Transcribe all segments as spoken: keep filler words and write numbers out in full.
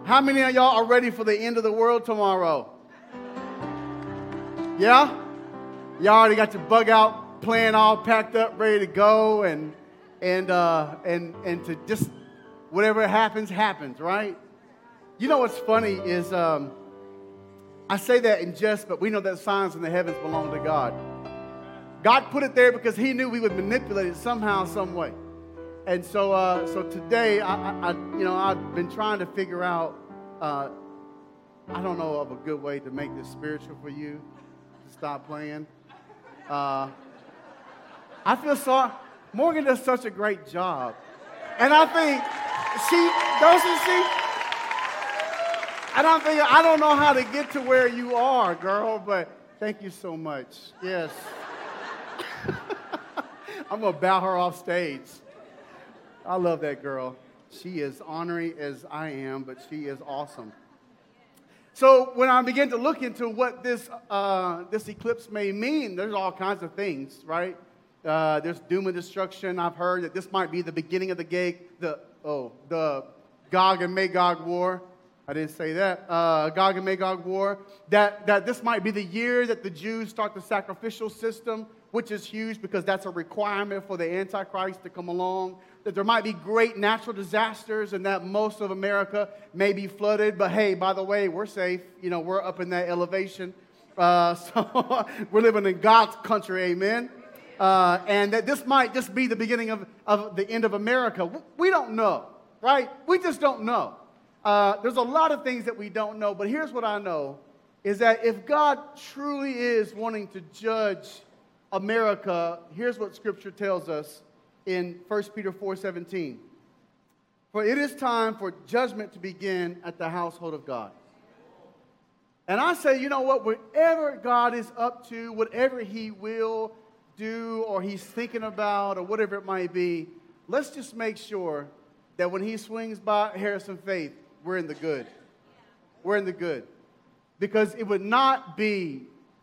How many of y'all are ready for the end of the world tomorrow? Yeah? Y'all already got your bug out plan all packed up, ready to go, and and uh, and and to just whatever happens, happens, right? You know what's funny is um, I say that in jest, but we know that signs in the heavens belong to God. God put it there because He knew we would manipulate it somehow, some way. And so, uh, so today, I, I, I, you know, I've been trying to figure out. Uh, I don't know of a good way to make this spiritual for you. To stop playing. Uh, I feel sorry. Morgan does such a great job, and I think she doesn't she. And I'm thinking, I don't know how to get to where you are, girl. But thank you so much. Yes. I'm gonna bow her off stage. I love that girl. She is ornery as I am, but she is awesome. So when I begin to look into what this uh, this eclipse may mean, there's all kinds of things, right? Uh, there's doom and destruction. I've heard that this might be the beginning of the gate, the oh the Gog and Magog war. I didn't say that. Uh, Gog and Magog war. That that this might be the year that the Jews start the sacrificial system, which is huge because that's a requirement for the Antichrist to come along. That there might be great natural disasters and that most of America may be flooded. But hey, by the way, we're safe. You know, we're up in that elevation. Uh, so we're living in God's country, amen? Uh, and that this might just be the beginning of, of the end of America. We don't know, right? We just don't know. Uh, there's a lot of things that we don't know. But here's what I know, is that if God truly is wanting to judge America, here's what Scripture tells us in First Peter four seventeen. For it is time for judgment to begin at the household of God. And I say, you know what? Whatever God is up to, whatever He will do or He's thinking about or whatever it might be, let's just make sure that when He swings by Harrison Faith, we're in the good. We're in the good. Because it would not be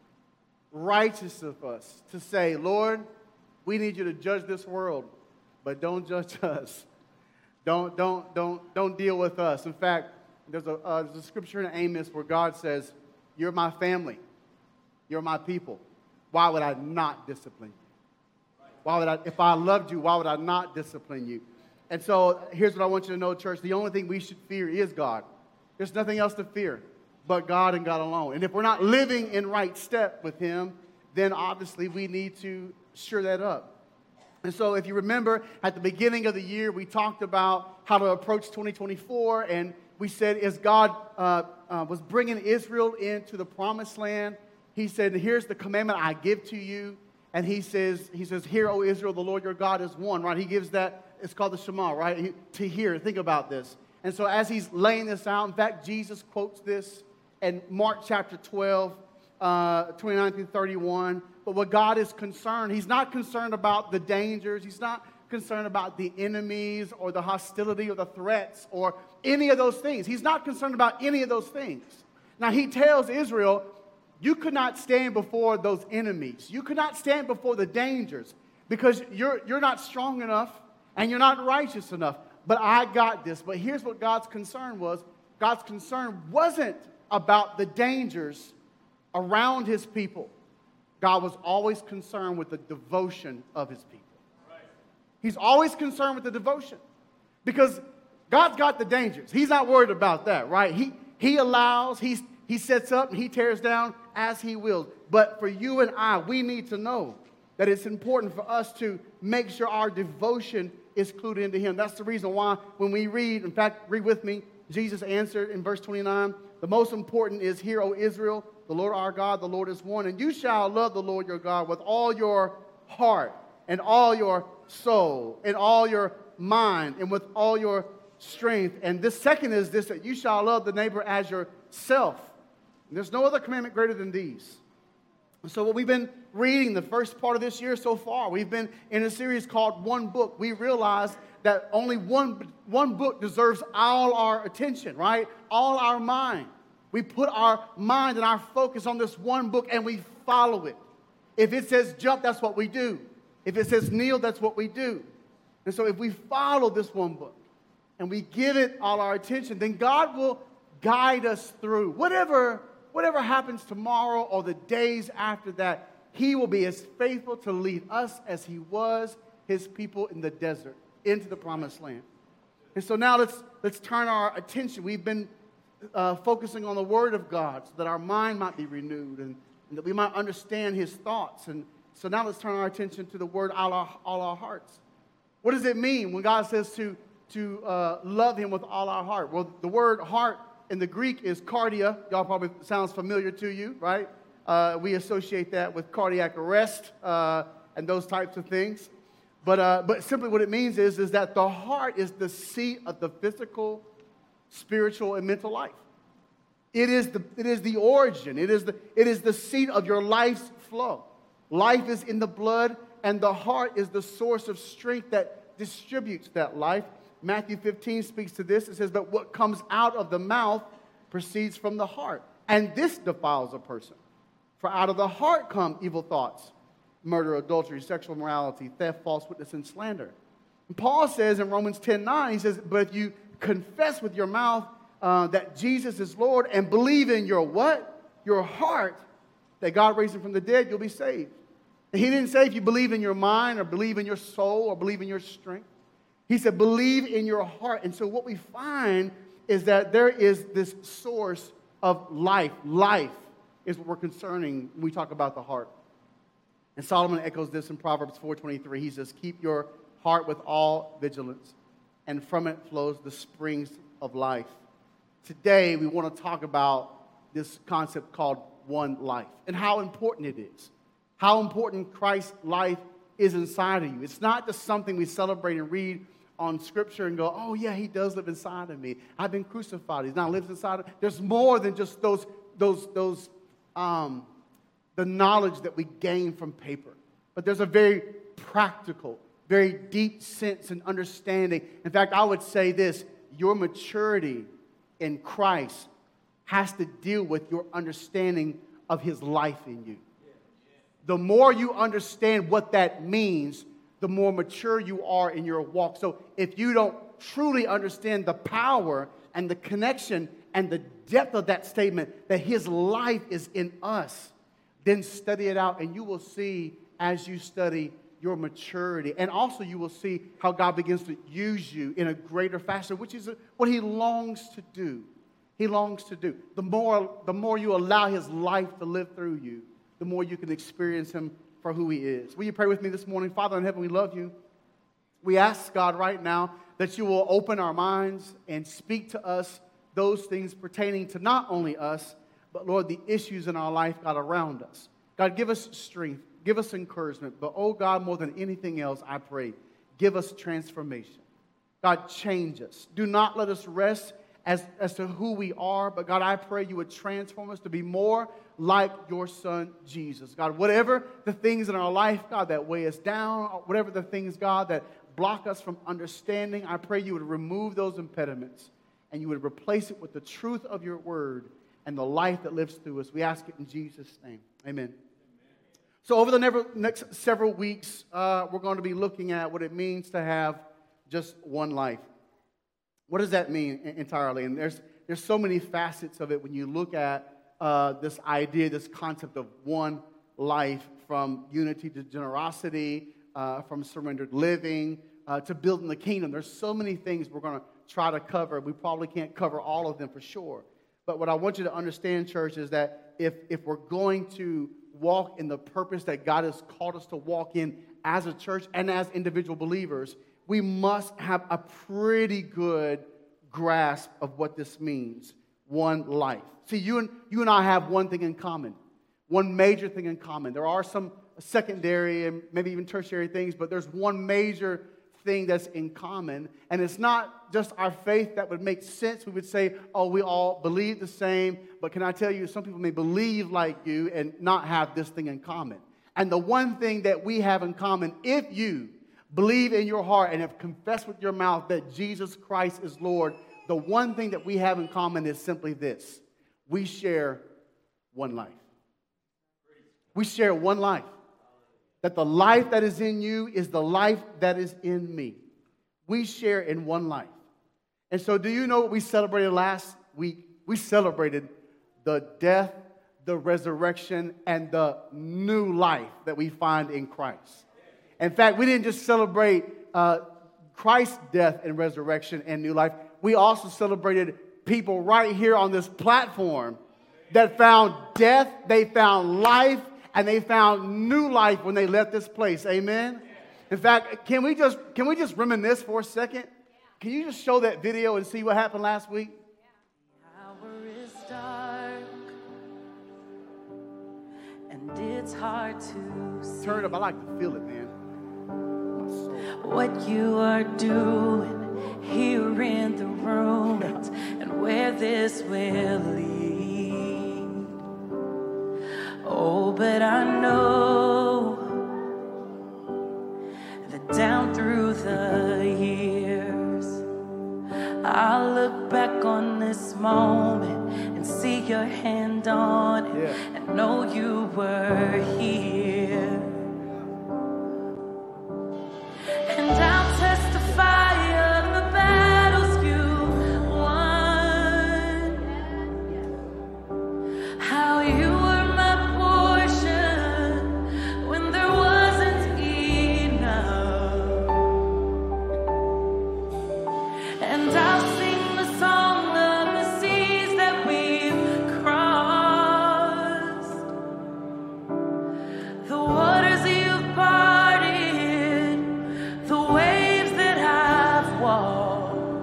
righteous of us to say, Lord, we need you to judge this world, but don't judge us. Don't, don't, don't, don't deal with us. In fact, there's a, uh, there's a scripture in Amos where God says, you're my family. You're my people. Why would I not discipline you? Why would I, if I loved you, why would I not discipline you? And so here's what I want you to know, church. The only thing we should fear is God. There's nothing else to fear but God and God alone. And if we're not living in right step with Him, then obviously we need to sure that up. And so if you remember, at the beginning of the year, we talked about how to approach twenty twenty-four, and we said as God uh, uh, was bringing Israel into the promised land, He said, here's the commandment I give to you. And He says, He says, hear, O Israel, the Lord your God is one, right? He gives that, it's called the Shema, right? He, to hear, think about this. And so as He's laying this out, in fact, Jesus quotes this in Mark chapter twelve, uh, twenty-nine through thirty-one. But what God is concerned, He's not concerned about the dangers. He's not concerned about the enemies or the hostility or the threats or any of those things. He's not concerned about any of those things. Now, He tells Israel, you could not stand before those enemies. You could not stand before the dangers because you're, you're not strong enough and you're not righteous enough. But I got this. But here's what God's concern was. God's concern wasn't about the dangers around His people. God was always concerned with the devotion of His people. Right. He's always concerned with the devotion because God's got the dangers. He's not worried about that, right? He, he allows, he's, He sets up, and He tears down as He wills. But for you and I, we need to know that it's important for us to make sure our devotion is clued into Him. That's the reason why when we read, in fact, read with me, Jesus answered in verse twenty-nine, the most important is, hear, O Israel, the Lord our God, the Lord is one. And you shall love the Lord your God with all your heart and all your soul and all your mind and with all your strength. And this second is this, that you shall love the neighbor as yourself. And there's no other commandment greater than these. So what we've been reading the first part of this year so far, we've been in a series called One Book. We realized that only one, one book deserves all our attention, right? All our mind. We put our mind and our focus on this one book and we follow it. If it says jump, that's what we do. If it says kneel, that's what we do. And so if we follow this one book and we give it all our attention, then God will guide us through. Whatever, whatever happens tomorrow or the days after that, He will be as faithful to lead us as He was His people in the desert into the promised land. And so now let's, let's turn our attention. We've been uh, focusing on the Word of God so that our mind might be renewed and, and that we might understand His thoughts. And so now let's turn our attention to the Word all our, all our hearts. What does it mean when God says to, to uh, love Him with all our heart? Well, the word heart in the Greek is cardia. Y'all probably sounds familiar to you, right? Uh, we associate that with cardiac arrest uh, and those types of things. But, uh, but simply what it means is, is that the heart is the seat of the physical, spiritual, and mental life. It is the, it is the origin. It is the, it is the seat of your life's flow. Life is in the blood, and the heart is the source of strength that distributes that life. Matthew fifteen speaks to this. It says, but what comes out of the mouth proceeds from the heart, and this defiles a person. For out of the heart come evil thoughts, murder, adultery, sexual immorality, theft, false witness, and slander. And Paul says in Romans ten nine, he says, but if you confess with your mouth uh, that Jesus is Lord and believe in your what? Your heart that God raised Him from the dead, you'll be saved. And He didn't say if you believe in your mind or believe in your soul or believe in your strength. He said believe in your heart. And so what we find is that there is this source of life. Life is what we're concerning when we talk about the heart. And Solomon echoes this in Proverbs four twenty-three. He says, keep your heart with all vigilance, and from it flows the springs of life. Today, we want to talk about this concept called one life and how important it is, how important Christ's life is inside of you. It's not just something we celebrate and read on Scripture and go, oh, yeah, He does live inside of me. I've been crucified. He now lives inside of me. There's more than just those, those, those, um, the knowledge that we gain from paper. But there's a very practical, very deep sense and understanding. In fact, I would say this, your maturity in Christ has to deal with your understanding of His life in you. The more you understand what that means, the more mature you are in your walk. So if you don't truly understand the power and the connection and the depth of that statement, that His life is in us, then study it out, and you will see as you study your maturity. And also you will see how God begins to use you in a greater fashion, which is what He longs to do. He longs to do. The more, the more you allow His life to live through you, the more you can experience Him for who He is. Will you pray with me this morning? Father in heaven, we love You. We ask, God, right now that You will open our minds and speak to us those things pertaining to not only us, but, Lord, the issues in our life, God, around us. God, give us strength. Give us encouragement. But, oh, God, more than anything else, I pray, give us transformation. God, change us. Do not let us rest as, as to who we are. But, God, I pray You would transform us to be more like Your Son, Jesus. God, whatever the things in our life, God, that weigh us down, whatever the things, God, that block us from understanding, I pray You would remove those impediments and You would replace it with the truth of Your word and the life that lives through us. We ask it in Jesus' name. Amen. Amen. So over the never, next several weeks, uh, we're going to be looking at what it means to have just one life. What does that mean entirely? And there's, there's so many facets of it when you look at uh, this idea, this concept of one life, from unity to generosity, uh, from surrendered living, uh, to building the kingdom. There's so many things we're going to try to cover. We probably can't cover all of them for sure. But what I want you to understand, church, is that if, if we're going to walk in the purpose that God has called us to walk in as a church and as individual believers, we must have a pretty good grasp of what this means, one life. See, you and, you and I have one thing in common, one major thing in common. There are some secondary and maybe even tertiary things, but there's one major thing that's in common, and it's not just our faith that would make sense. We would say, oh, we all believe the same, but can I tell you, some people may believe like you and not have this thing in common. And the one thing that we have in common, if you believe in your heart and have confessed with your mouth that Jesus Christ is Lord, the one thing that we have in common is simply this: we share one life. We share one life. That the life that is in you is the life that is in me. We share in one life. And so do you know what we celebrated last week we celebrated the death, the resurrection, and the new life that we find in Christ. In fact, we didn't just celebrate uh, Christ's death and resurrection and new life. We also celebrated people right here on this platform that found death, they found life, and they found new life when they left this place. Amen? In fact, can we just can we just reminisce for a second? Can you just show that video and see what happened last week? Hour is dark, and it's hard to see. Turn it up. I like to feel it, man. My soul. What you are doing here in the room and where this will lead. Oh, but I know that down through the years, I'll look back on this moment and see your hand on it, yeah, and know you were here. And I'll testify of the battles you won, how you were my portion when there wasn't enough. And I'll sing the song of the seas that we've crossed, the waters you've parted, the waves that I've walked.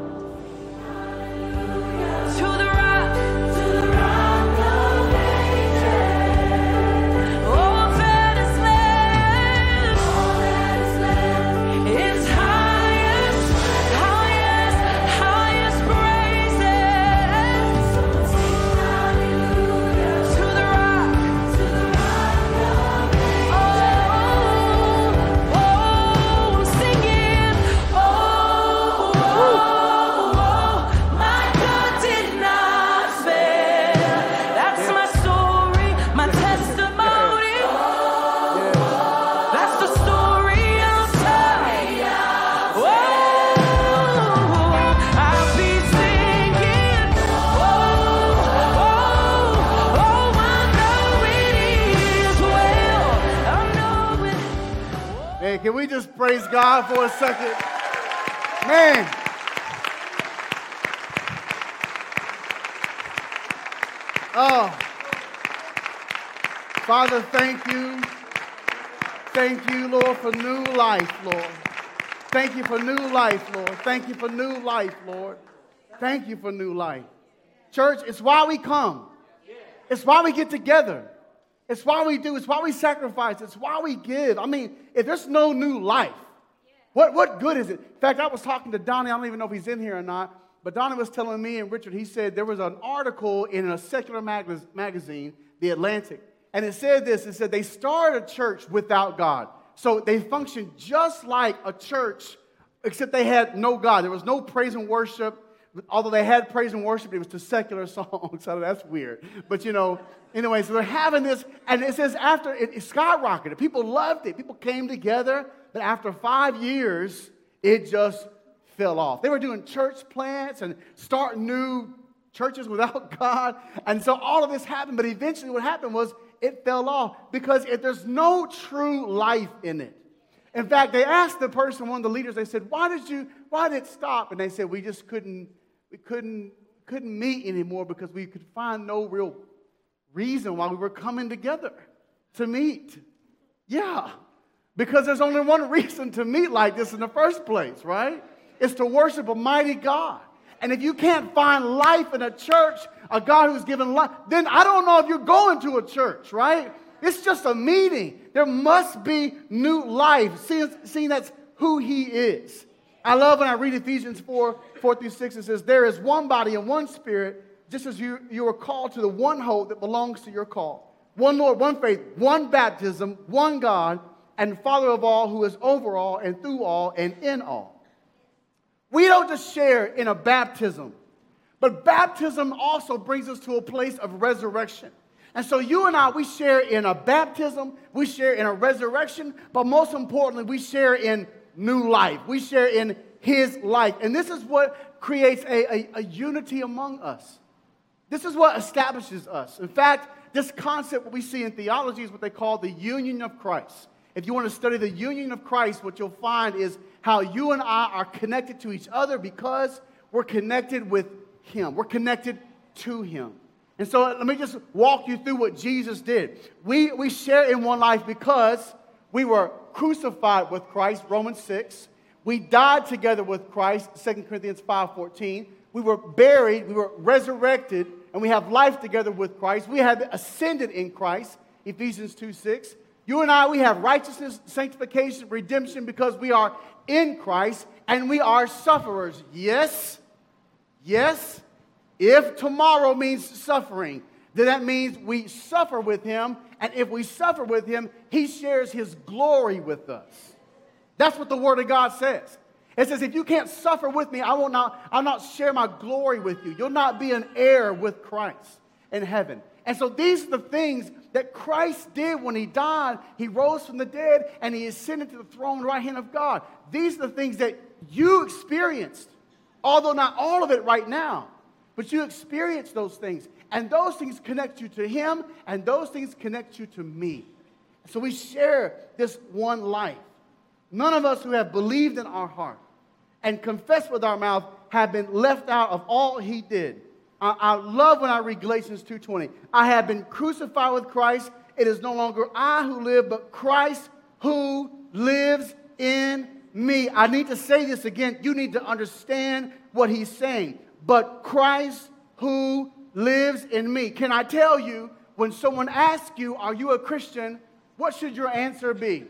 To the rock, to the rock of ages, all that is left, all that is left is highest, highest, highest praises. So sing hallelujah to the rock, to the rock of ages. Oh, oh, sing it. Oh, oh, oh, my God did not fail. That's my story, my testimony. That's the story I'll tell. Oh, I'll be singing. Oh, oh, oh, I know it is well. I know it. Hey, can we just praise God for a second? Man. Oh. Father, thank you. Thank you, Lord, for new life, Lord. Thank you for new life, Lord. Thank you for new life, Lord. Thank you for new life. Church, it's why we come. It's why we get together. It's why we do. It's why we sacrifice. It's why we give. I mean, if there's no new life, what, what good is it? In fact, I was talking to Donnie. I don't even know if he's in here or not. But Donnie was telling me and Richard, he said there was an article in a secular mag- magazine, The Atlantic. And it said this. It said they started a church without God. So they functioned just like a church, except they had no God. There was no praise and worship. Although they had praise and worship, it was to secular songs. So that's weird. But, you know, anyway, so they're having this. And it says after it, it skyrocketed. People loved it. People came together. But after five years, it just fell off. They were doing church plants and starting new churches without God. And so all of this happened. But eventually what happened was it fell off because if there's no true life in it. In fact, they asked the person, one of the leaders, they said, why did you, why did it stop? And they said, we just couldn't, we couldn't, couldn't meet anymore because we could find no real reason why we were coming together to meet. Yeah, because there's only one reason to meet like this in the first place, right? It's to worship a mighty God. And if you can't find life in a church, a God who's given life, then I don't know if you're going to a church, right? It's just a meeting. There must be new life, seeing, seeing that's who he is. I love when I read Ephesians four, four through six. It says, there is one body and one spirit, just as you, you are called to the one hope that belongs to your call. One Lord, one faith, one baptism, one God, and Father of all, who is over all and through all and in all. We don't just share in a baptism, but baptism also brings us to a place of resurrection. And so you and I, we share in a baptism, we share in a resurrection, but most importantly, we share in new life. We share in his life. And this is what creates a, a, a unity among us. This is what establishes us. In fact, this concept, what we see in theology, is what they call the union of Christ. If you want to study the union of Christ, what you'll find is how you and I are connected to each other because we're connected with Him. We're connected to Him. And so let me just walk you through what Jesus did. We, we share in one life because we were crucified with Christ, Romans six. We died together with Christ, Second Corinthians five fourteen. We were buried, we were resurrected, and we have life together with Christ. We have ascended in Christ, Ephesians two six. You and I, we have righteousness, sanctification, redemption because we are in Christ and we are sufferers. Yes, yes. If tomorrow means suffering, then that means we suffer with Him. And if we suffer with Him, He shares His glory with us. That's what the Word of God says. It says, if you can't suffer with me, I will not, I'll not share my glory with you. You'll not be an heir with Christ in heaven. And so these are the things that Christ did when He died. He rose from the dead and He ascended to the throne right hand of God. These are the things that you experienced, although not all of it right now. But you experience those things. And those things connect you to Him, and those things connect you to me. So we share this one life. None of us who have believed in our heart and confessed with our mouth have been left out of all He did. I, I love when I read Galatians two twenty. I have been crucified with Christ. It is no longer I who live, but Christ who lives in me. I need to say this again. You need to understand what he's saying. But Christ who lives in me. Can I tell you, when someone asks you, are you a Christian, what should your answer be?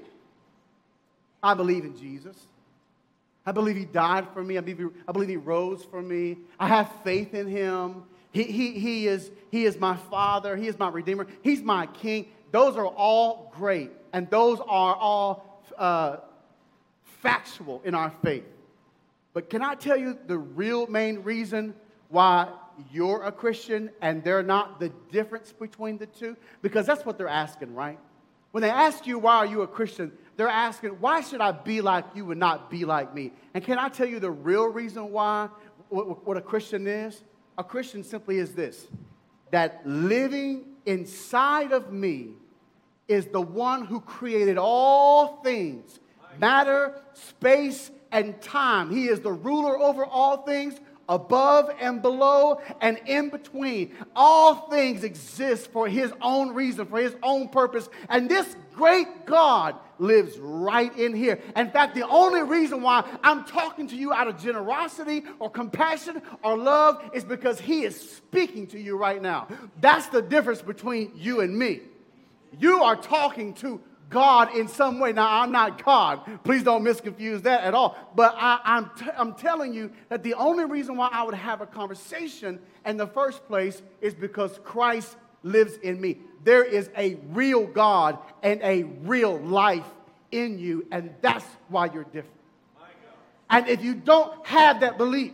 I believe in Jesus. I believe He died for me. I believe He, I believe he rose for me. I have faith in Him. He, he, he, is, he is my Father. He is my Redeemer. He's my King. Those are all great. And those are all uh, factual in our faith. But can I tell you the real main reason why you're a Christian and they're not, the difference between the two? Because that's what they're asking, right? When they ask you, why are you a Christian? They're asking, why should I be like you and not be like me? And can I tell you the real reason why, what, what a Christian is? A Christian simply is this, that living inside of me is the one who created all things, matter, space, and time. He is the ruler over all things, above and below and in between. All things exist for His own reason, for His own purpose. And this great God lives right in here. In fact, the only reason why I'm talking to you out of generosity or compassion or love is because He is speaking to you right now. That's the difference between you and me. You are talking to God in some way. Now, I'm not God. Please don't misconfuse that at all. But I, I'm, t- I'm telling you that the only reason why I would have a conversation in the first place is because Christ lives in me. There is a real God and a real life in you, and that's why you're different. And if you don't have that belief,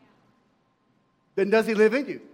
then does He live in you?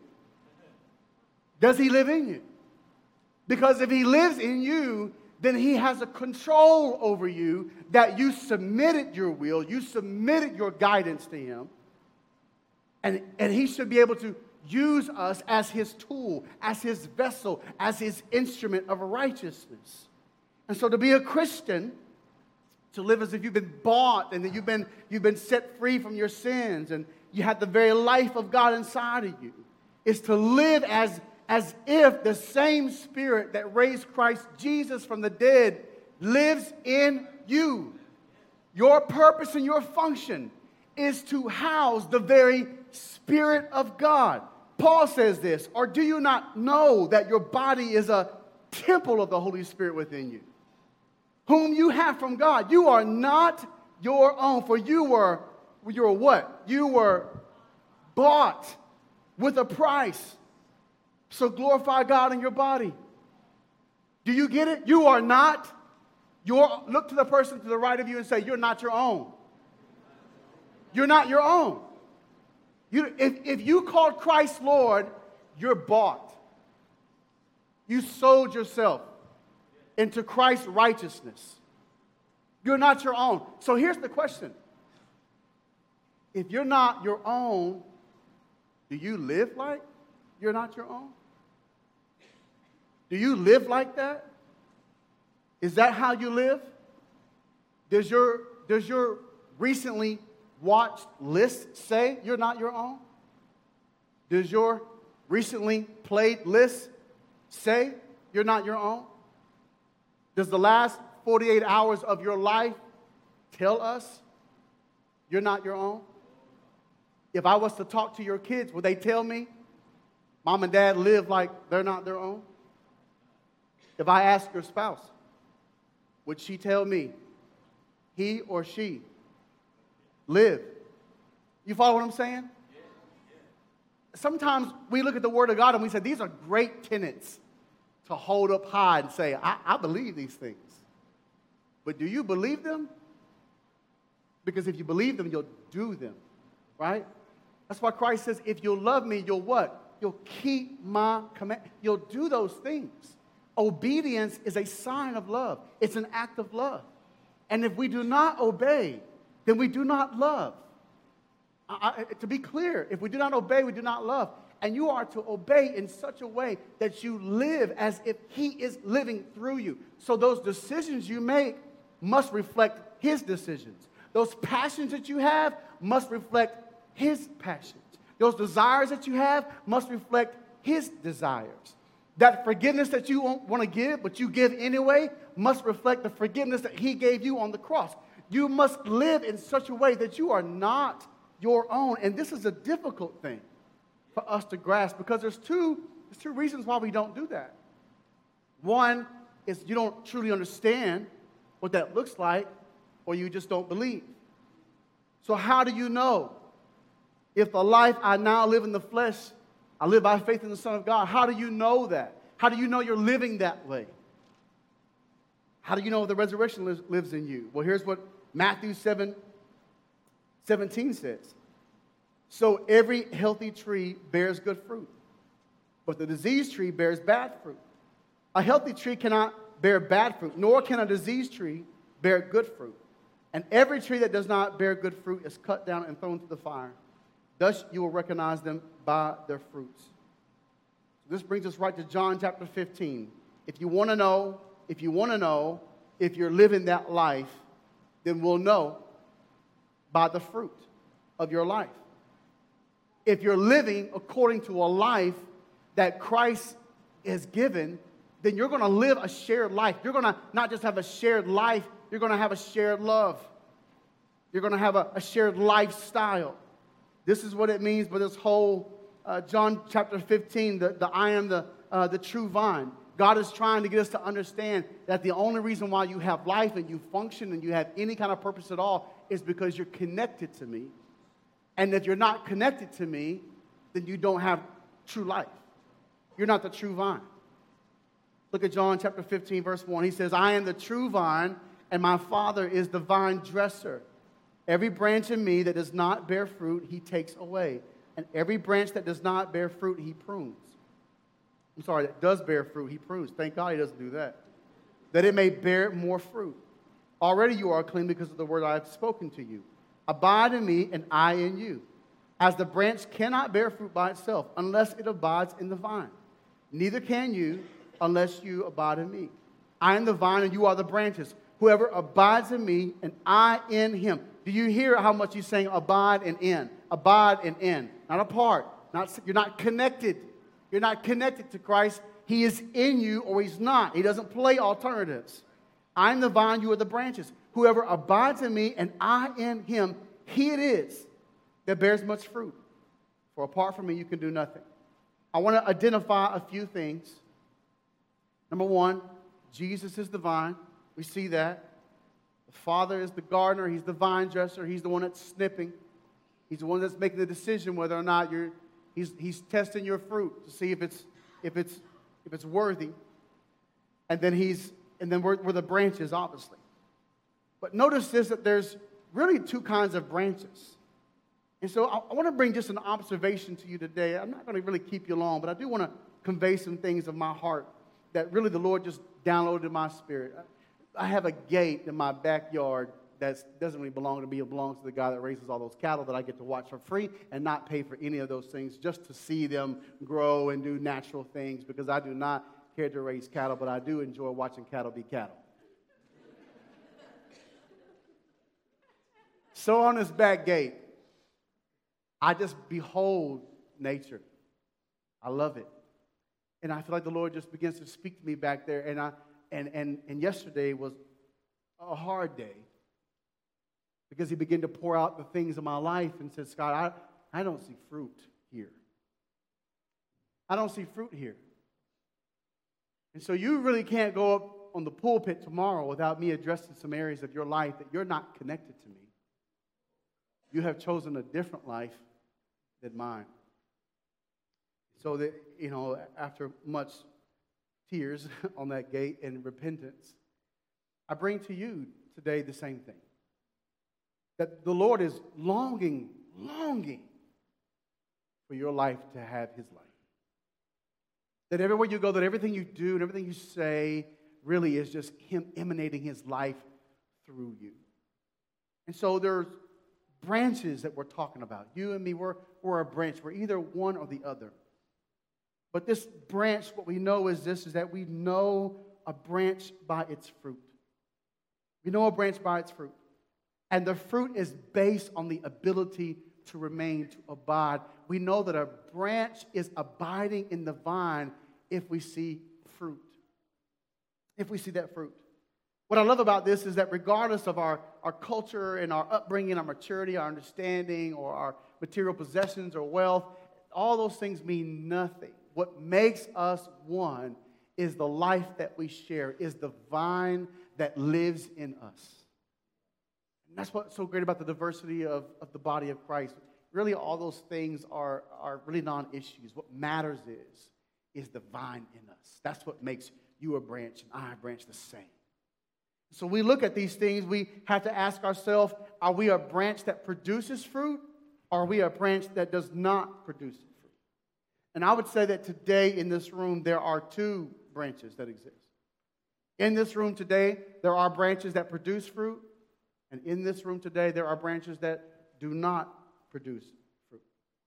Does He live in you? Because if He lives in you, then He has a control over you, that you submitted your will, you submitted your guidance to Him, and, and He should be able to use us as His tool, as His vessel, as His instrument of righteousness. And so to be a Christian, to live as if you've been bought and that you've been, you've been set free from your sins and you have the very life of God inside of you, is to live as As if the same Spirit that raised Christ Jesus from the dead lives in you. Your purpose and your function is to house the very Spirit of God. Paul says this, or do you not know that your body is a temple of the Holy Spirit within you, whom you have from God? You are not your own, for you were, you were what? You were bought with a price. So glorify God in your body. Do you get it? You are not your, look to the person to the right of you and say, you're not your own. You're not your own. You, if, if you called Christ Lord, you're bought. You sold yourself into Christ's righteousness. You're not your own. So here's the question. If you're not your own, do you live like you're not your own? Do you live like that? Is that how you live? Does your, does your recently watched list say you're not your own? Does your recently played list say you're not your own? Does the last forty-eight hours of your life tell us you're not your own? If I was to talk to your kids, would they tell me mom and dad live like they're not their own? If I ask your spouse, would she tell me he or she live? You follow what I'm saying? Sometimes we look at the Word of God and we say, these are great tenets to hold up high and say, I, I believe these things. But do you believe them? Because if you believe them, you'll do them, right? That's why Christ says, if you'll love me, you'll what? You'll keep my command. You'll do those things. Obedience is a sign of love. It's an act of love. And if we do not obey, then we do not love. I, I, to be clear, if we do not obey, we do not love. And you are to obey in such a way that you live as if He is living through you. So those decisions you make must reflect His decisions. Those passions that you have must reflect His passions. Those desires that you have must reflect His desires. That forgiveness that you won't want to give, but you give anyway, must reflect the forgiveness that He gave you on the cross. You must live in such a way that you are not your own. And this is a difficult thing for us to grasp, because there's two, there's two reasons why we don't do that. One is you don't truly understand what that looks like, or you just don't believe. So how do you know if the life I now live in the flesh, I live by faith in the Son of God? How do you know that? How do you know you're living that way? How do you know the resurrection lives, lives in you? Well, here's what Matthew seven seventeen says. So every healthy tree bears good fruit, but the diseased tree bears bad fruit. A healthy tree cannot bear bad fruit, nor can a diseased tree bear good fruit. And every tree that does not bear good fruit is cut down and thrown into the fire. Thus you will recognize them by their fruits. This brings us right to John chapter fifteen. If you want to know, if you want to know if you're living that life, then we'll know by the fruit of your life. If you're living according to a life that Christ has given, then you're going to live a shared life. You're going to not just have a shared life, you're going to have a shared love. You're going to have a, a shared lifestyle. This is what it means by this whole uh, John chapter fifteen, the, the I am the, uh, the true vine. God is trying to get us to understand that the only reason why you have life and you function and you have any kind of purpose at all is because you're connected to me. And if you're not connected to me, then you don't have true life. You're not the true vine. Look at John chapter fifteen, verse one. He says, I am the true vine, and my Father is the vine dresser. Every branch in me that does not bear fruit, He takes away. And every branch that does not bear fruit, He prunes. I'm sorry, that does bear fruit, He prunes. Thank God He doesn't do that. That it may bear more fruit. Already you are clean because of the word I have spoken to you. Abide in me, and I in you. As the branch cannot bear fruit by itself unless it abides in the vine. Neither can you unless you abide in me. I am the vine, and you are the branches. Whoever abides in me, and I in him. Do you hear how much he's saying abide and in? Abide and in. Not apart. Not, you're not connected. You're not connected to Christ. He is in you or He's not. He doesn't play alternatives. I am the vine, you are the branches. Whoever abides in me and I in him, he it is that bears much fruit. For apart from me, you can do nothing. I want to identify a few things. Number one, Jesus is the vine. We see that. The Father is the gardener. He's the vine dresser. He's the one that's snipping. He's the one that's making the decision whether or not you're. He's, he's testing your fruit to see if it's if it's if it's worthy. And then he's and then we're, we're the branches, obviously. But notice this, that there's really two kinds of branches. And so I, I want to bring just an observation to you today. I'm not going to really keep you long, but I do want to convey some things of my heart that really the Lord just downloaded in my spirit. I have a gate in my backyard that doesn't really belong to me. It belongs to the guy that raises all those cattle that I get to watch for free and not pay for any of those things, just to see them grow and do natural things, because I do not care to raise cattle, but I do enjoy watching cattle be cattle. So on this back gate, I just behold nature. I love it. And I feel like the Lord just begins to speak to me back there. And I and and and yesterday was a hard day, because he began to pour out the things in my life and said, Scott, I, I don't see fruit here. I don't see fruit here. And so you really can't go up on the pulpit tomorrow without me addressing some areas of your life that you're not connected to me. You have chosen a different life than mine. So that, you know, after much tears on that gate and repentance, I bring to you today the same thing. That the Lord is longing, longing for your life to have His life. That everywhere you go, that everything you do and everything you say really is just Him emanating His life through you. And so there's branches that we're talking about. You and me, we're, we're a branch. We're either one or the other. But this branch, what we know is this, is that we know a branch by its fruit. We know a branch by its fruit. And the fruit is based on the ability to remain, to abide. We know that a branch is abiding in the vine if we see fruit. If we see that fruit. What I love about this is that regardless of our, our culture and our upbringing, our maturity, our understanding, or our material possessions or wealth, all those things mean nothing. What makes us one is the life that we share, is the vine that lives in us. And that's what's so great about the diversity of, of the body of Christ. Really, all those things are, are really non-issues. What matters is, is the vine in us. That's what makes you a branch and I a branch the same. So we look at these things, we have to ask ourselves, are we a branch that produces fruit, or are we a branch that does not produce fruit? And I would say that today in this room, there are two branches that exist. In this room today, there are branches that produce fruit, and in this room today, there are branches that do not produce fruit.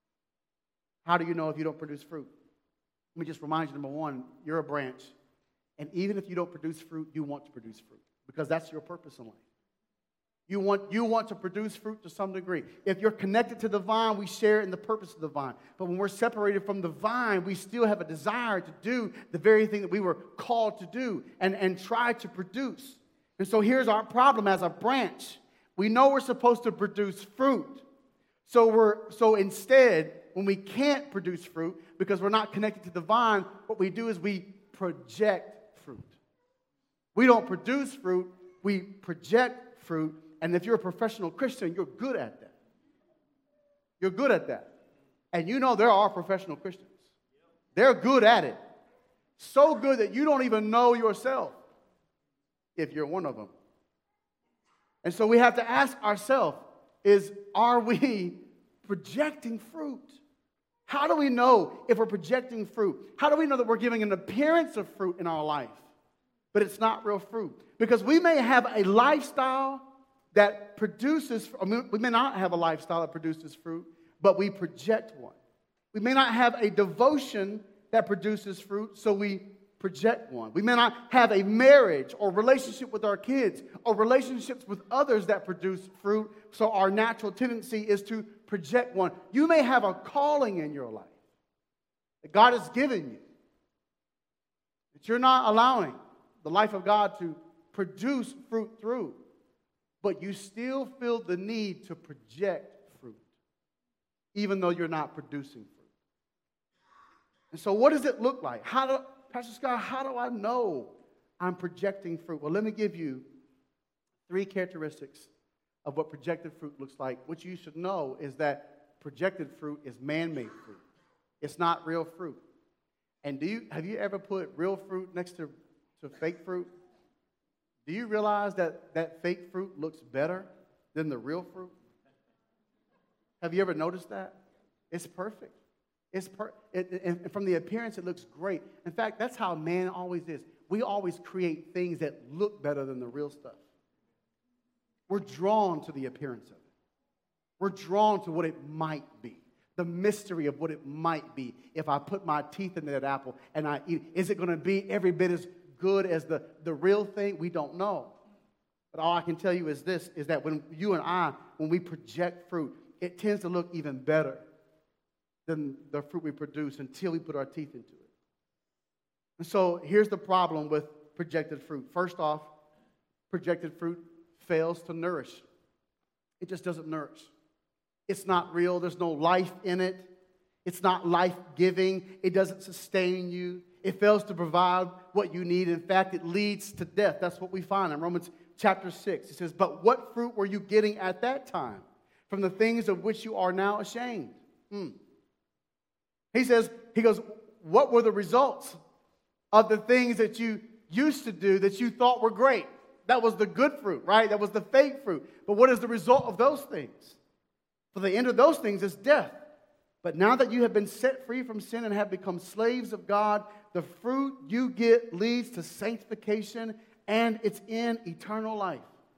How do you know if you don't produce fruit? Let me just remind you, number one, you're a branch, and even if you don't produce fruit, you want to produce fruit, because that's your purpose in life. You want, you want to produce fruit to some degree. If you're connected to the vine, we share in the purpose of the vine. But when we're separated from the vine, we still have a desire to do the very thing that we were called to do and, and try to produce. And so here's our problem as a branch. We know we're supposed to produce fruit. So we're so instead, when we can't produce fruit because we're not connected to the vine, what we do is we project fruit. We don't produce fruit, we project fruit. And if you're a professional Christian, you're good at that. You're good at that. And you know there are professional Christians. They're good at it. So good that you don't even know yourself if you're one of them. And so we have to ask ourselves, is are we projecting fruit? How do we know if we're projecting fruit? How do we know that we're giving an appearance of fruit in our life, but it's not real fruit? Because we may have a lifestyle that produces, I mean, we may not have a lifestyle that produces fruit, but we project one. We may not have a devotion that produces fruit, so we project one. We may not have a marriage or relationship with our kids or relationships with others that produce fruit, so our natural tendency is to project one. You may have a calling in your life that God has given you, that you're not allowing the life of God to produce fruit through, but you still feel the need to project fruit, even though you're not producing fruit. And so what does it look like? How do, Pastor Scott, how do I know I'm projecting fruit? Well, let me give you three characteristics of what projected fruit looks like. What you should know is that projected fruit is man-made fruit. It's not real fruit. And do you have you ever put real fruit next to, to fake fruit? Do you realize that that fake fruit looks better than the real fruit? Have you ever noticed that? It's perfect. It's per- it, and from the appearance, it looks great. In fact, that's how man always is. We always create things that look better than the real stuff. we're drawn to the appearance of it. We're drawn to what it might be, the mystery of what it might be. If I put my teeth into that apple and I eat, is it going to be every bit as good as the, the real thing? We don't know. But all I can tell you is this, is that when you and I, when we project fruit, it tends to look even better than the fruit we produce until we put our teeth into it. And so here's the problem with projected fruit. First off, projected fruit fails to nourish. It just doesn't nourish. It's not real. There's no life in it. It's not life-giving. It doesn't sustain you. It fails to provide what you need. In fact, it leads to death. That's what we find in Romans chapter six. It says, but what fruit were you getting at that time from the things of which you are now ashamed? Hmm. He says, he goes, what were the results of the things that you used to do that you thought were great? That was the good fruit, right? That was the fake fruit. But what is the result of those things? For the end of those things is death. But now that you have been set free from sin and have become slaves of God, the fruit you get leads to sanctification, and it's in eternal life.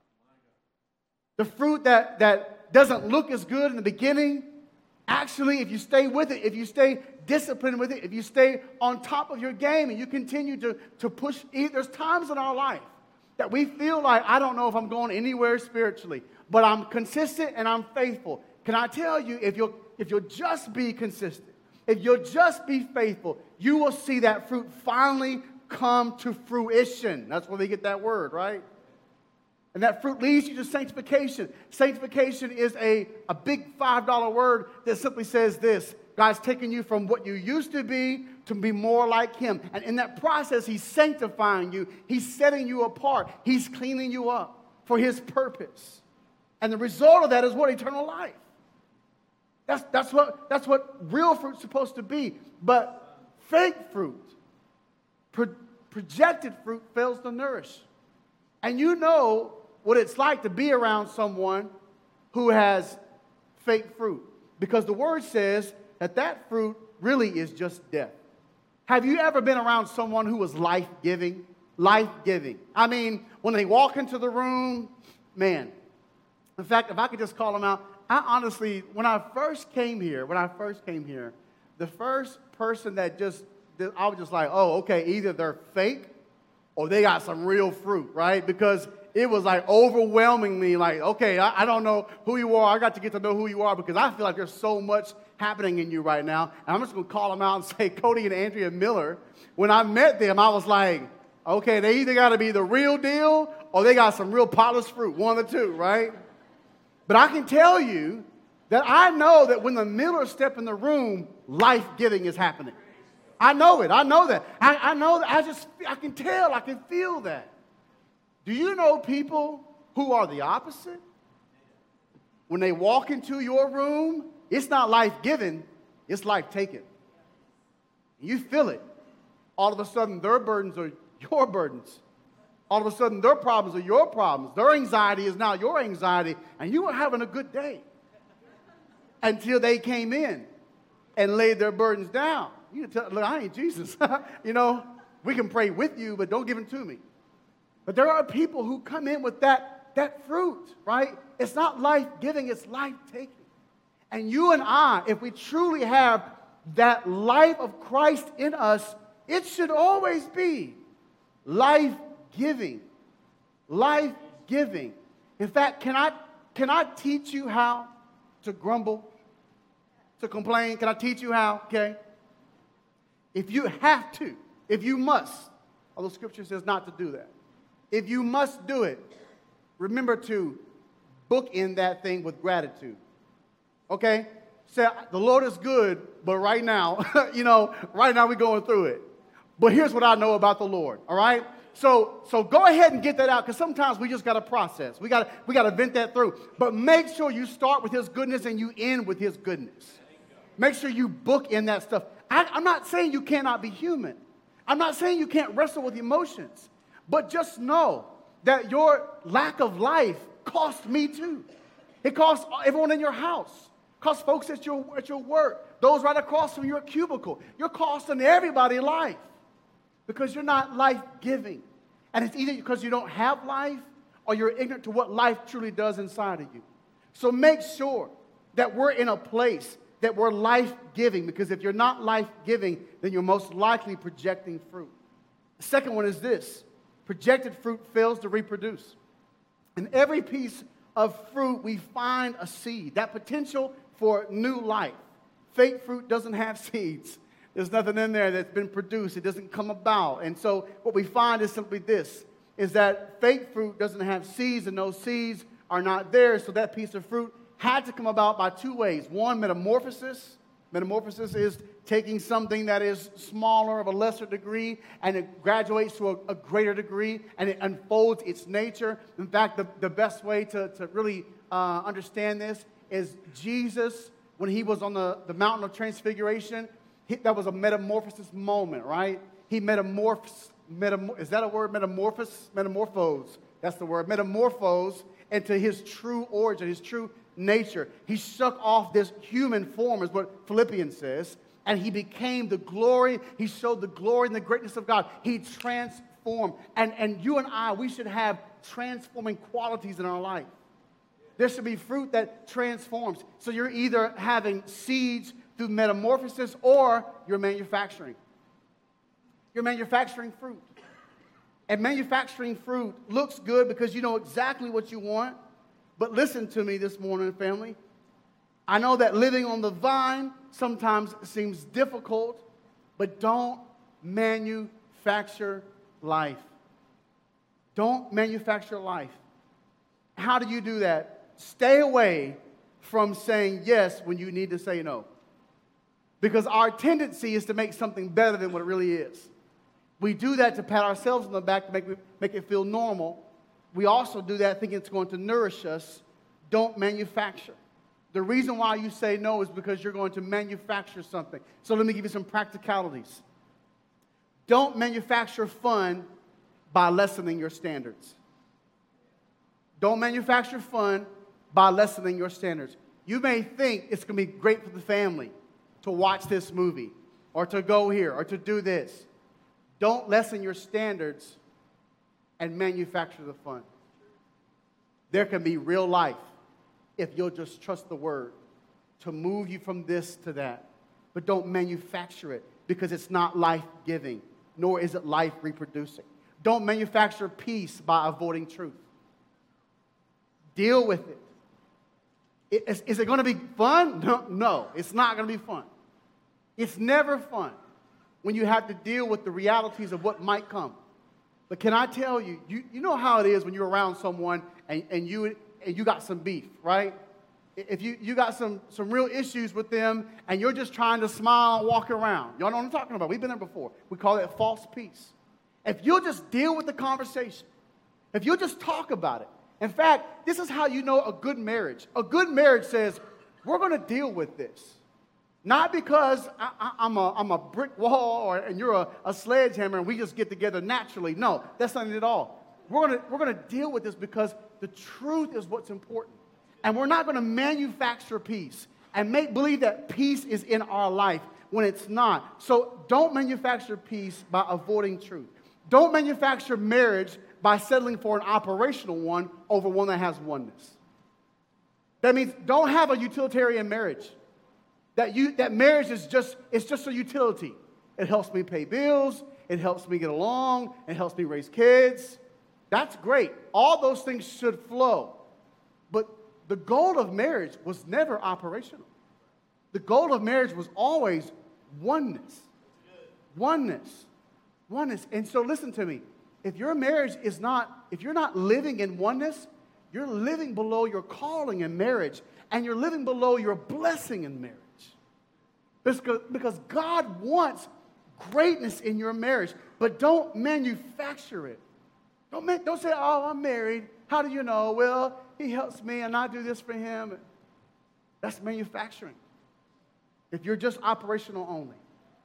The fruit that, that doesn't look as good in the beginning, actually, if you stay with it, if you stay disciplined with it, if you stay on top of your game and you continue to, to push, there's times in our life that we feel like, I don't know if I'm going anywhere spiritually, but I'm consistent and I'm faithful. Can I tell you, if you'll, if you'll just be consistent, if you'll just be faithful, you will see that fruit finally come to fruition. That's where they get that word, right? And that fruit leads you to sanctification. Sanctification is a, a big five dollar word that simply says this: God's taking you from what you used to be to be more like Him. And in that process, He's sanctifying you. He's setting you apart. He's cleaning you up for His purpose. And the result of that is what? Eternal life. That's, that's, what, that's what real fruit's supposed to be. But fake fruit, pro, projected fruit, fails to nourish. And you know what it's like to be around someone who has fake fruit. Because the Word says that that fruit really is just death. Have you ever been around someone who was life-giving? Life-giving. I mean, when they walk into the room, man. In fact, if I could just call them out, I honestly, when I first came here, when I first came here, the first person that just, I was just like, oh, okay, either they're fake or they got some real fruit, right? Because it was like overwhelmingly like, okay, I, I don't know who you are. I got to get to know who you are because I feel like there's so much happening in you right now. And I'm just going to call them out and say Cody and Andrea Miller. When I met them, I was like, okay, they either got to be the real deal or they got some real polished fruit, one of the two, right? But I can tell you that I know that when the Millers step in the room, life-giving is happening. I know it. I know that. I, I know that. I just, I can tell. I can feel that. Do you know people who are the opposite? When they walk into your room, it's not life-giving, it's life-taking. You feel it. All of a sudden, their burdens are your burdens. All of a sudden, their problems are your problems. Their anxiety is now your anxiety, and you were having a good day until they came in and laid their burdens down. You can tell, look, I ain't Jesus. You know, we can pray with you, but don't give them to me. But there are people who come in with that, that fruit, right? It's not life-giving, it's life-taking. And you and I, if we truly have that life of Christ in us, it should always be life-giving. Life-giving. In fact, can I, can I teach you how to grumble, to complain? Can I teach you how? Okay. If you have to, if you must, although Scripture says not to do that, if you must do it, remember to bookend that thing with gratitude. Okay? Say, the Lord is good, but right now, you know, right now we're going through it. But here's what I know about the Lord, all right? So, so go ahead and get that out, because sometimes we just got to process. We got we got to vent that through. But make sure you start with His goodness and you end with His goodness. Make sure you bookend that stuff. I, I'm not saying you cannot be human. I'm not saying you can't wrestle with emotions. But just know that your lack of life cost me too. It costs everyone in your house. It costs folks at your, at your work. Those right across from your cubicle. You're costing everybody life because you're not life-giving. And it's either because you don't have life or you're ignorant to what life truly does inside of you. So make sure that we're in a place that we're life-giving, because if you're not life-giving, then you're most likely projecting fruit. The second one is this: projected fruit fails to reproduce. In every piece of fruit, we find a seed, that potential for new life. Fake fruit doesn't have seeds. There's nothing in there that's been produced. It doesn't come about. And so what we find is simply this, is that fake fruit doesn't have seeds, and those seeds are not there. So that piece of fruit had to come about by two ways. One, metamorphosis. Metamorphosis is taking something that is smaller, of a lesser degree, and it graduates to a, a greater degree, and it unfolds its nature. In fact, the, the best way to, to really uh, understand this is Jesus, when he was on the, the mountain of transfiguration, he, that was a metamorphosis moment, right? He metamorphs, metamor- is that a word, metamorphos? Metamorphose, that's the word, metamorphose into his true origin, his true nature. He shook off this human form, is what Philippians says, and he became the glory. He showed the glory and the greatness of God. He transformed. And, and you and I, we should have transforming qualities in our life. There should be fruit that transforms. So you're either having seeds through metamorphosis, or you're manufacturing. You're manufacturing fruit. And manufacturing fruit looks good because you know exactly what you want. But listen to me this morning, family. I know that living on the vine sometimes seems difficult, but don't manufacture life. Don't manufacture life. How do you do that? Stay away from saying yes when you need to say no. Because our tendency is to make something better than what it really is. We do that to pat ourselves on the back to make, make it feel normal. We also do that thinking it's going to nourish us. Don't manufacture. The reason why you say no is because you're going to manufacture something. So let me give you some practicalities. Don't manufacture fun by lessening your standards. Don't manufacture fun by lessening your standards. You may think it's going to be great for the family to watch this movie, or to go here, or to do this. Don't lessen your standards and manufacture the fun. There can be real life if you'll just trust the word to move you from this to that. But don't manufacture it, because it's not life-giving, nor is it life-reproducing. Don't manufacture peace by avoiding truth. Deal with it. Is, is it going to be fun? No, no, it's not going to be fun. It's never fun when you have to deal with the realities of what might come. But can I tell you, you, you know how it is when you're around someone and, and, you, and you got some beef, right? If you, you got some, some real issues with them and you're just trying to smile and walk around. Y'all know what I'm talking about. We've been there before. We call it false peace. If you'll just deal with the conversation, if you'll just talk about it. In fact, this is how you know a good marriage. A good marriage says, we're going to deal with this. Not because I, I, I'm, a, I'm a brick wall or, and you're a, a sledgehammer and we just get together naturally. No, that's not it at all. We're going we're to deal with this because the truth is what's important. And we're not going to manufacture peace and make believe that peace is in our life when it's not. So don't manufacture peace by avoiding truth. Don't manufacture marriage by settling for an operational one over one that has oneness. That means don't have a utilitarian marriage. That you that marriage is just it's just a utility. It helps me pay bills, it helps me get along, it helps me raise kids. That's great. All those things should flow. But the goal of marriage was never operational. The goal of marriage was always oneness. Oneness. Oneness. And so listen to me. If your marriage is not, if you're not living in oneness, you're living below your calling in marriage, and you're living below your blessing in marriage. Because, because God wants greatness in your marriage, but don't manufacture it. Don't, man, don't say, oh, I'm married. How do you know? Well, he helps me, and I do this for him. That's manufacturing. If you're just operational only.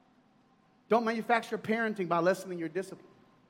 Don't manufacture parenting by lessening your discipline.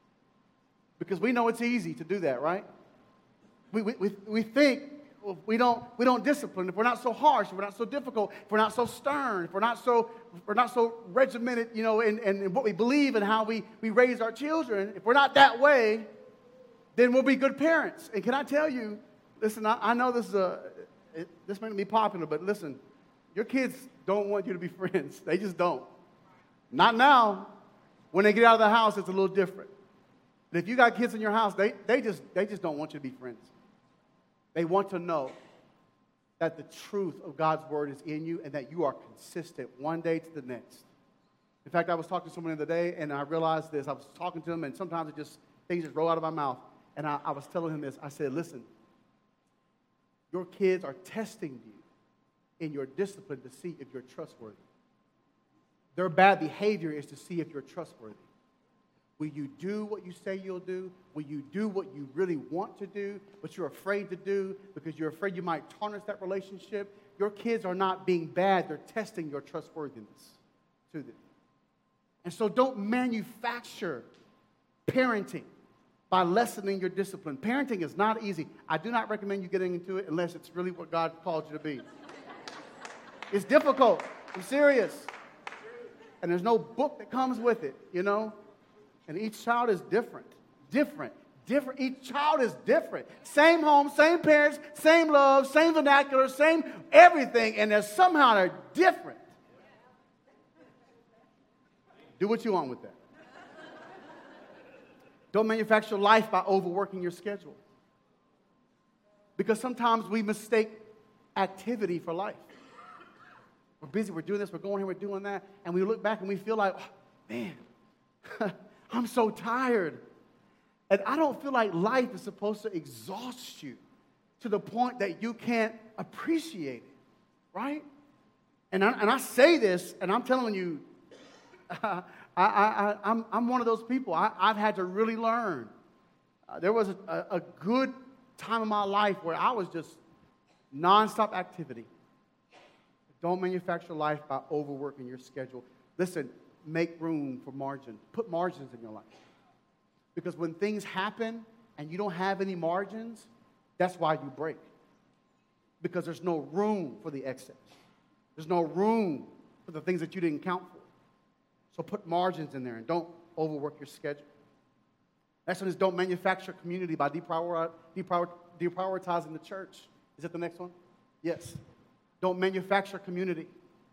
Because we know it's easy to do that, right? We, we, we, we think well, we don't, we don't discipline if we're not so harsh, if we're not so difficult, if we're not so stern, if we're not so, if we're not so regimented, you know, in, in, in what we believe and how we, we raise our children. If we're not that way, then we'll be good parents. And can I tell you, listen, I, I know this is a, it, this may not be popular, but listen, your kids don't want you to be friends. They just don't. Not now. When they get out of the house, it's a little different. But if you got kids in your house, they, they, just, they just don't want you to be friends. They want to know that the truth of God's word is in you and that you are consistent one day to the next. In fact, I was talking to someone the other day, and I realized this. I was talking to him, and sometimes it just things just roll out of my mouth. And I, I was telling him this. I said, listen, your kids are testing you in your discipline to see if you're trustworthy. Their bad behavior is to see if you're trustworthy. Will you do what you say you'll do? Will you do what you really want to do, but you're afraid to do because you're afraid you might tarnish that relationship? Your kids are not being bad. They're testing your trustworthiness to them. And so don't manufacture parenting by lessening your discipline. Parenting is not easy. I do not recommend you getting into it unless it's really what God called you to be. It's difficult. I'm serious. And there's no book that comes with it, you know? And each child is different. Different. Different. Each child is different. Same home, same parents, same love, same vernacular, same everything, and they're somehow they're different. Do what you want with that. Don't manufacture life by overworking your schedule. Because sometimes we mistake activity for life. We're busy, we're doing this, we're going here, we're doing that, and we look back and we feel like, oh, man, I'm so tired. And I don't feel like life is supposed to exhaust you to the point that you can't appreciate it, right? And I, and I say this, and I'm telling you, uh, I, I, I'm, I'm one of those people. I, I've had to really learn. Uh, there was a, a good time in my life where I was just nonstop activity. Don't manufacture life by overworking your schedule. Listen, make room for margin. Put margins in your life. Because when things happen and you don't have any margins, that's why you break. Because there's no room for the excess. There's no room for the things that you didn't count for. So put margins in there and don't overwork your schedule. Next one is don't manufacture community by deprior- deprior- deprioritizing the church. Is that the next one? Yes. Don't manufacture community.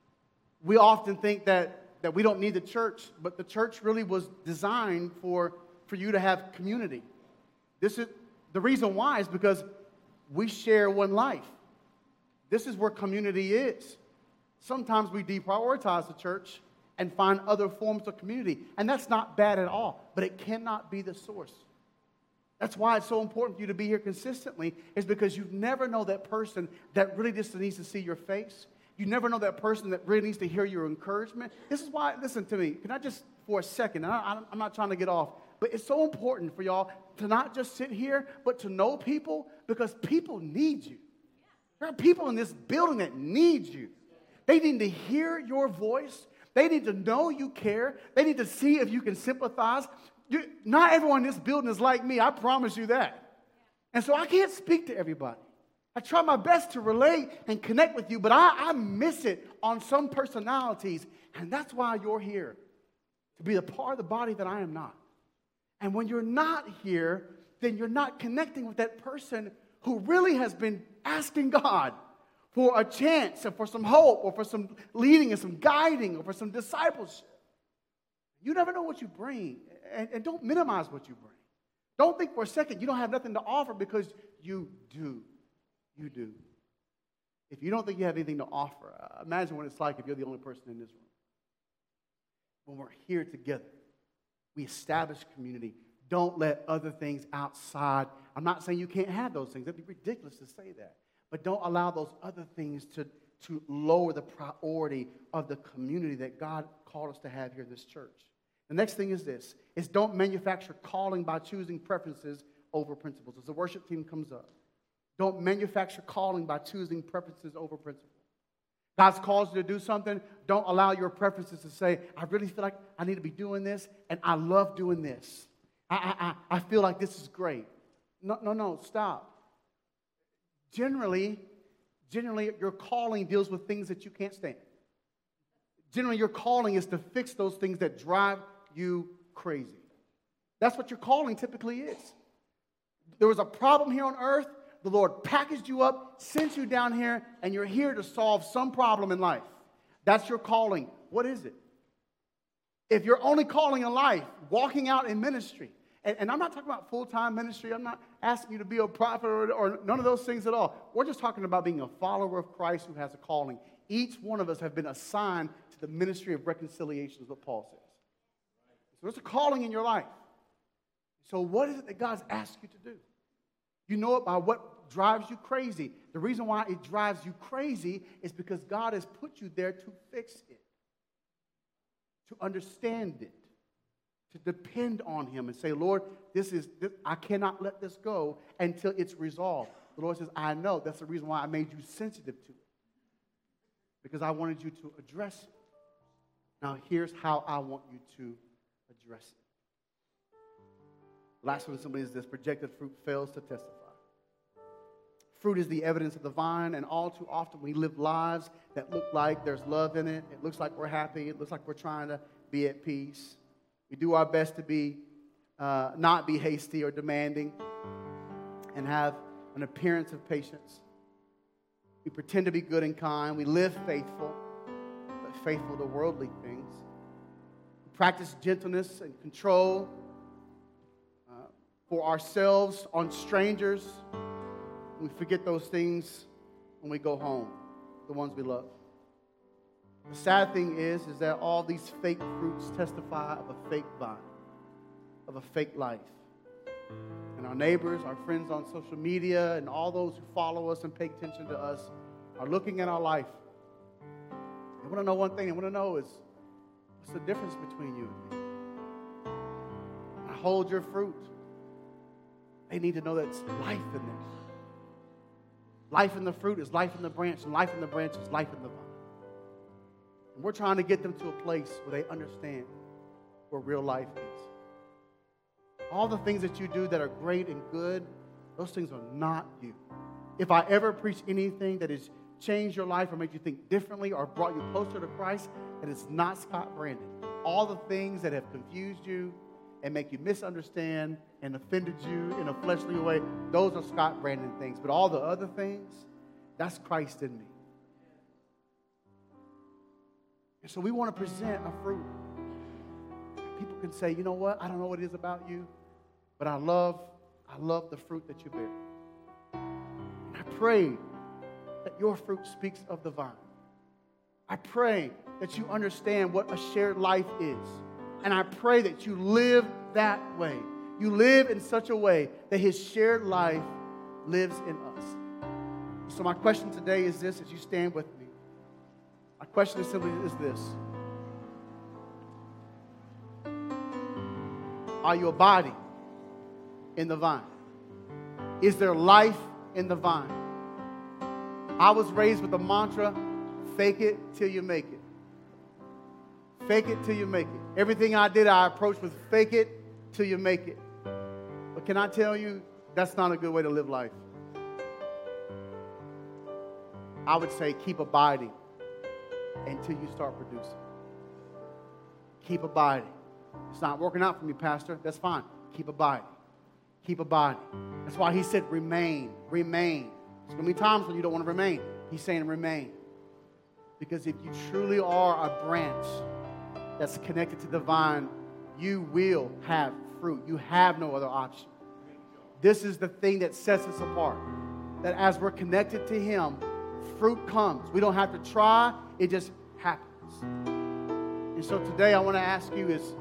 We often think that, that we don't need the church, but the church really was designed for, for you to have community. This is the reason why is because we share one life. This is where community is. Sometimes we deprioritize the church and find other forms of community, and that's not bad at all, but it cannot be the source. That's why it's so important for you to be here consistently, is because you never know that person that really just needs to see your face. You never know that person that really needs to hear your encouragement. This is why, listen to me, can I just, for a second, I, I'm not trying to get off, but it's so important for y'all to not just sit here, but to know people, because people need you. There are people in this building that need you. They need to hear your voice. They need to know you care. They need to see if you can sympathize. You, not everyone in this building is like me. I promise you that. And so I can't speak to everybody. I try my best to relate and connect with you, but I, I miss it on some personalities. And that's why you're here, to be a part of the body that I am not. And when you're not here, then you're not connecting with that person who really has been asking God for a chance and for some hope or for some leading and some guiding or for some discipleship. You never know what you bring, and, and don't minimize what you bring. Don't think for a second you don't have nothing to offer, because you do. You do. If you don't think you have anything to offer, uh, imagine what it's like if you're the only person in this room. When we're here together, we establish community. Don't let other things outside. I'm not saying you can't have those things. That'd be ridiculous to say that. But don't allow those other things to, to lower the priority of the community that God called us to have here in this church. The next thing is this, is don't manufacture calling by choosing preferences over principles. As the worship team comes up, don't manufacture calling by choosing preferences over principles. God's called you to do something. Don't allow your preferences to say, I really feel like I need to be doing this, and I love doing this. I, I, I feel like this is great. No, no, no, stop. Generally, generally, your calling deals with things that you can't stand. Generally, your calling is to fix those things that drive you crazy. That's what your calling typically is. There was a problem here on earth. The Lord packaged you up, sent you down here, and you're here to solve some problem in life. That's your calling. What is it? If you're only calling in life, walking out in ministry, and, and I'm not talking about full-time ministry. I'm not asking you to be a prophet or, or none of those things at all. We're just talking about being a follower of Christ who has a calling. Each one of us have been assigned to the ministry of reconciliation, is what Paul says. So there's a calling in your life. So what is it that God's asked you to do? You know it by what drives you crazy. The reason why it drives you crazy is because God has put you there to fix it, to understand it, to depend on Him and say, Lord, this is this, I cannot let this go until it's resolved. The Lord says, I know. That's the reason why I made you sensitive to it, because I wanted you to address it. Now, here's how I want you to address it. Last one simply is this: projected fruit fails to testify. Fruit is the evidence of the vine, and all too often we live lives that look like there's love in it. It looks like we're happy. It looks like we're trying to be at peace. We do our best to be, uh, not be hasty or demanding, and have an appearance of patience. We pretend to be good and kind. We live faithful, but faithful to worldly things. We practice gentleness and control uh, for ourselves on strangers. We forget those things when we go home, the ones we love. The sad thing is, is that all these fake fruits testify of a fake vine, of a fake life. And our neighbors, our friends on social media, and all those who follow us and pay attention to us are looking at our life. They want to know one thing. They want to know is, what's the difference between you and me? I hold your fruit. They need to know that it's life in there. Life in the fruit is life in the branch, and life in the branch is life in the vine. And we're trying to get them to a place where they understand where real life is. All the things that you do that are great and good, those things are not you. If I ever preach anything that has changed your life or made you think differently or brought you closer to Christ, then it's not Scott Brandon. All the things that have confused you and make you misunderstand and offended you in a fleshly way, those are Scott Brandon things. But all the other things, that's Christ in me. And so we want to present a fruit. People can say, you know what, I don't know what it is about you, but I love, I love the fruit that you bear. And I pray that your fruit speaks of the vine. I pray that you understand what a shared life is. And I pray that you live that way. You live in such a way that His shared life lives in us. So my question today is this, as you stand with me. My question is simply is this. Are you abiding in the vine? Is there life in the vine? I was raised with the mantra, fake it till you make it. Fake it till you make it. Everything I did, I approached with fake it till you make it. But can I tell you, that's not a good way to live life. I would say keep abiding until you start producing. Keep abiding. It's not working out for me, Pastor. That's fine. Keep abiding. Keep abiding. That's why He said remain. Remain. There's going to be times when you don't want to remain. He's saying remain. Because if you truly are a branch that's connected to the vine, you will have fruit. You have no other option. This is the thing that sets us apart. That as we're connected to Him, fruit comes. We don't have to try. It just happens. And so today I want to ask you is,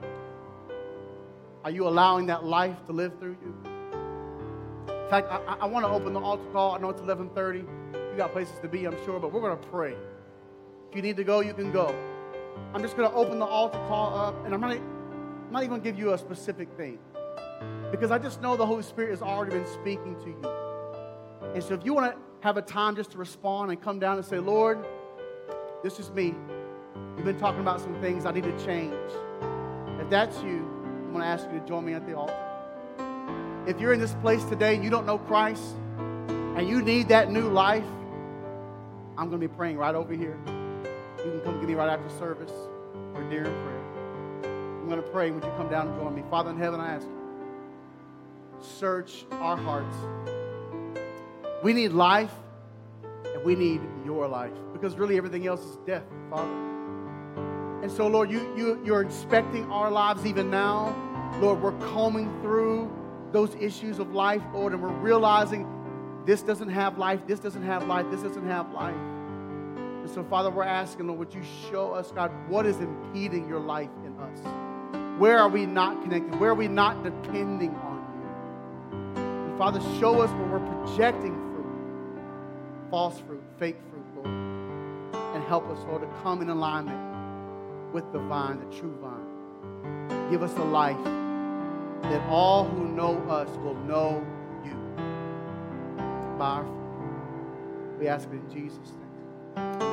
are you allowing that life to live through you? In fact, I, I want to open the altar call. I know it's eleven thirty. You got places to be, I'm sure, but we're going to pray. If you need to go, you can go. I'm just going to open the altar call up, and I'm not, I'm not even going to give you a specific thing, because I just know the Holy Spirit has already been speaking to you. And so if you want to have a time just to respond and come down and say, Lord, this is me. You've been talking about some things I need to change. If that's you, I'm going to ask you to join me at the altar. If you're in this place today and you don't know Christ and you need that new life, I'm going to be praying right over here. You can come get me right after service or during prayer. I'm going to pray. Would you come down and join me? Father in heaven, I ask you search our hearts. We need life, and we need your life, because really everything else is death, Father. And so, Lord, you, you, you're inspecting our lives even now. Lord, we're combing through those issues of life, Lord, and we're realizing this doesn't have life, this doesn't have life, this doesn't have life. And so, Father, we're asking, Lord, would you show us, God, what is impeding your life in us? Where are we not connected? Where are we not depending on you? And Father, show us where we're projecting fruit, false fruit, fake fruit, Lord. And help us, Lord, to come in alignment with the vine, the true vine. Give us a life that all who know us will know you. By our faith. We ask it in Jesus' name.